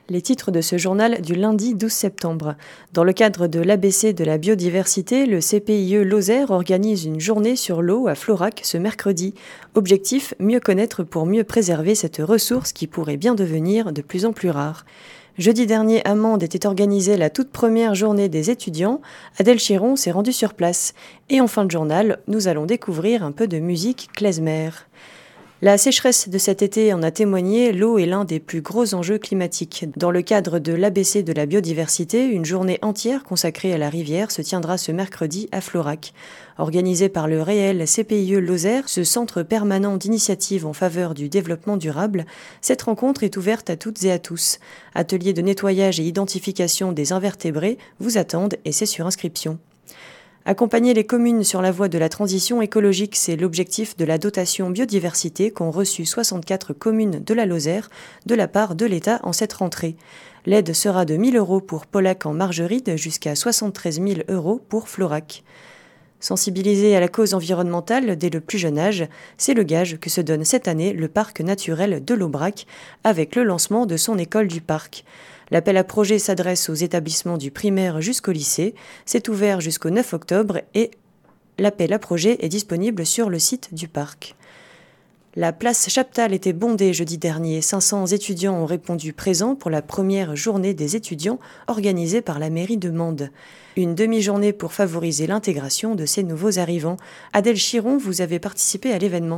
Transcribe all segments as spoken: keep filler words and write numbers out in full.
Les titres de ce journal du lundi douze septembre. Dans le cadre de l'A B C de la biodiversité, le C P I E Lozère organise une journée sur l'eau à Florac ce mercredi. Objectif, mieux connaître pour mieux préserver cette ressource qui pourrait bien devenir de plus en plus rare. Jeudi dernier, à Mende était organisée la toute première journée des étudiants. Adèle Chiron s'est rendue sur place. Et en fin de journal, nous allons découvrir un peu de musique klezmer. La sécheresse de cet été en a témoigné, l'eau est l'un des plus gros enjeux climatiques. Dans le cadre de l'A B C de la biodiversité, une journée entière consacrée à la rivière se tiendra ce mercredi à Florac. Organisée par le réel C P I E Lozère, ce centre permanent d'initiative en faveur du développement durable, cette rencontre est ouverte à toutes et à tous. Ateliers de nettoyage et identification des invertébrés vous attendent et c'est sur inscription. Accompagner les communes sur la voie de la transition écologique, c'est l'objectif de la dotation biodiversité qu'ont reçu soixante-quatre communes de la Lozère de la part de l'État en cette rentrée. L'aide sera de mille euros pour Pollack en Margeride jusqu'à soixante-treize mille euros pour Florac. Sensibiliser à la cause environnementale dès le plus jeune âge, c'est le gage que se donne cette année le parc naturel de l'Aubrac avec le lancement de son école du parc. L'appel à projet s'adresse aux établissements du primaire jusqu'au lycée. C'est ouvert jusqu'au neuf octobre et l'appel à projet est disponible sur le site du parc. La place Chaptal était bondée jeudi dernier. cinq cents étudiants ont répondu présents pour la première journée des étudiants organisée par la mairie de Mende. Une demi-journée pour favoriser l'intégration de ces nouveaux arrivants. Adèle Chiron, vous avez participé à l'événement.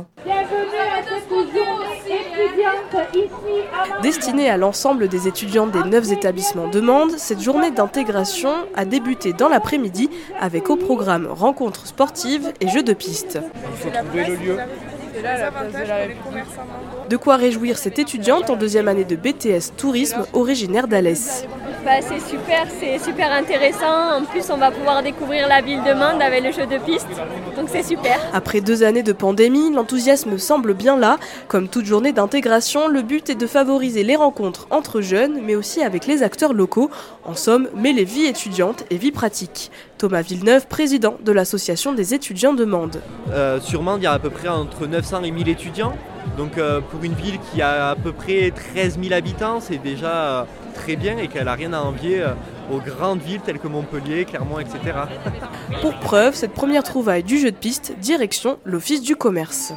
Destinée à l'ensemble des étudiants des neuf établissements de Mende, cette journée d'intégration a débuté dans l'après-midi avec au programme rencontres sportives et jeux de piste. Il faut trouver le lieu. De quoi réjouir cette étudiante en deuxième année de B T S Tourisme originaire d'Alès. Bah, c'est super, c'est super intéressant. En plus, on va pouvoir découvrir la ville de Mende avec le jeu de piste. Donc c'est super. Après deux années de pandémie, l'enthousiasme semble bien là. Comme toute journée d'intégration, le but est de favoriser les rencontres entre jeunes, mais aussi avec les acteurs locaux. En somme, mêler vie étudiante et vie pratique. Thomas Villeneuve, président de l'association des étudiants de Mende. Euh, sur Mende, il y a à peu près entre neuf cents et mille étudiants. Donc euh, pour une ville qui a à peu près treize mille habitants, c'est déjà euh, très bien et qu'elle n'a rien à envier euh, aux grandes villes telles que Montpellier, Clermont, et cetera. Pour preuve, cette première trouvaille du jeu de piste, direction l'Office du commerce.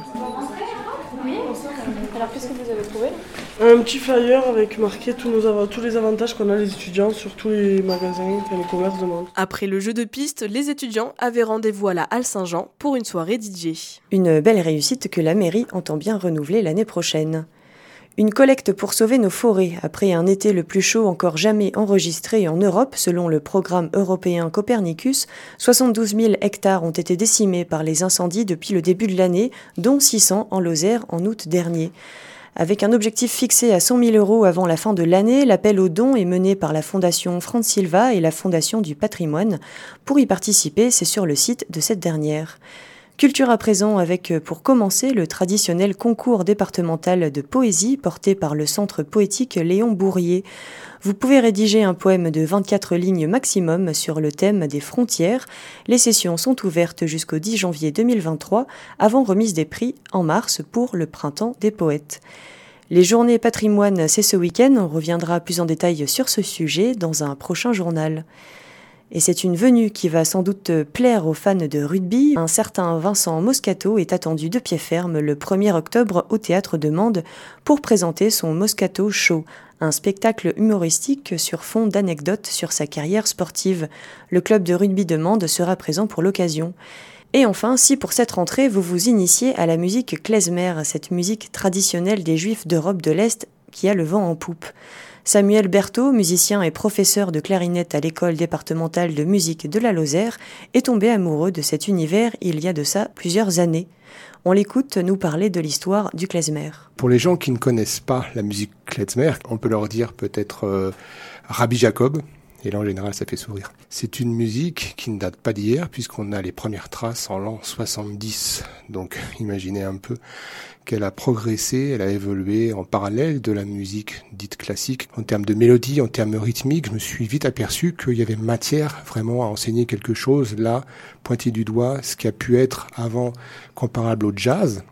Oui, alors qu'est-ce que vous avez trouvé ? Un petit flyer avec marqué tous, nos, tous les avantages qu'on a les étudiants sur tous les magasins et les commerces de Mende. Après le jeu de piste, les étudiants avaient rendez-vous à la Halle Saint-Jean pour une soirée D J. Une belle réussite que la mairie entend bien renouveler l'année prochaine. Une collecte pour sauver nos forêts après un été le plus chaud encore jamais enregistré en Europe selon le programme européen Copernicus. soixante-douze mille hectares ont été décimés par les incendies depuis le début de l'année, dont six cents en Lozère en août dernier. Avec un objectif fixé à cent mille euros avant la fin de l'année, l'appel aux dons est mené par la Fondation Franz Silva et la Fondation du Patrimoine. Pour y participer, c'est sur le site de cette dernière. Culture à présent avec, pour commencer, le traditionnel concours départemental de poésie porté par le Centre poétique Léon Bourrier. Vous pouvez rédiger un poème de vingt-quatre lignes maximum sur le thème des frontières. Les sessions sont ouvertes jusqu'au dix janvier deux mille vingt-trois, avant remise des prix en mars pour le printemps des poètes. Les journées patrimoine, c'est ce week-end. On reviendra plus en détail sur ce sujet dans un prochain journal. Et c'est une venue qui va sans doute plaire aux fans de rugby. Un certain Vincent Moscato est attendu de pied ferme le premier octobre au Théâtre de Mende pour présenter son Moscato Show, un spectacle humoristique sur fond d'anecdotes sur sa carrière sportive. Le club de rugby de Mende sera présent pour l'occasion. Et enfin, si pour cette rentrée, vous vous initiez à la musique klezmer, cette musique traditionnelle des Juifs d'Europe de l'Est qui a le vent en poupe. Samuel Berthaud, musicien et professeur de clarinette à l'école départementale de musique de la Lozère, est tombé amoureux de cet univers il y a de ça plusieurs années. On l'écoute nous parler de l'histoire du klezmer. Pour les gens qui ne connaissent pas la musique klezmer, on peut leur dire peut-être euh, Rabbi Jacob, et là en général ça fait sourire. C'est une musique qui ne date pas d'hier puisqu'on a les premières traces en l'an soixante-dix, donc imaginez un peu qu'elle a progressé, elle a évolué en parallèle de la musique dite classique. En termes de mélodie, en termes rythmiques, je me suis vite aperçu qu'il y avait matière vraiment à enseigner quelque chose, là, pointer du doigt ce qui a pu être avant comparable au jazz.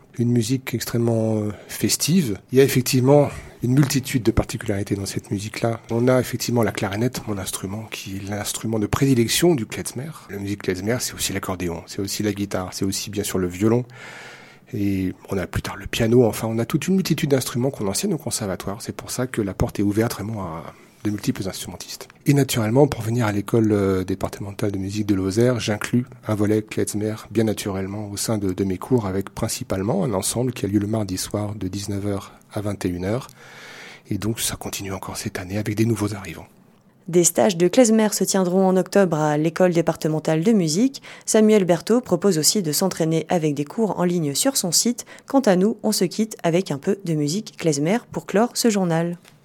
une musique extrêmement festive. Il y a effectivement une multitude de particularités dans cette musique-là. On a effectivement la clarinette, mon instrument, qui est l'instrument de prédilection du klezmer. La musique klezmer, c'est aussi l'accordéon, c'est aussi la guitare, c'est aussi bien sûr le violon. Et on a plus tard le piano, enfin on a toute une multitude d'instruments qu'on enseigne au conservatoire. C'est pour ça que la porte est ouverte vraiment à de multiples instrumentistes. Et naturellement, pour venir à l'école euh, départementale de musique de Lozère, j'inclus un volet klezmer bien naturellement au sein de, de mes cours, avec principalement un ensemble qui a lieu le mardi soir de dix-neuf heures à vingt et une heures. Et donc ça continue encore cette année avec des nouveaux arrivants. Des stages de klezmer se tiendront en octobre à l'école départementale de musique. Samuel Berthaud propose aussi de s'entraîner avec des cours en ligne sur son site. Quant à nous, on se quitte avec un peu de musique klezmer pour clore ce journal.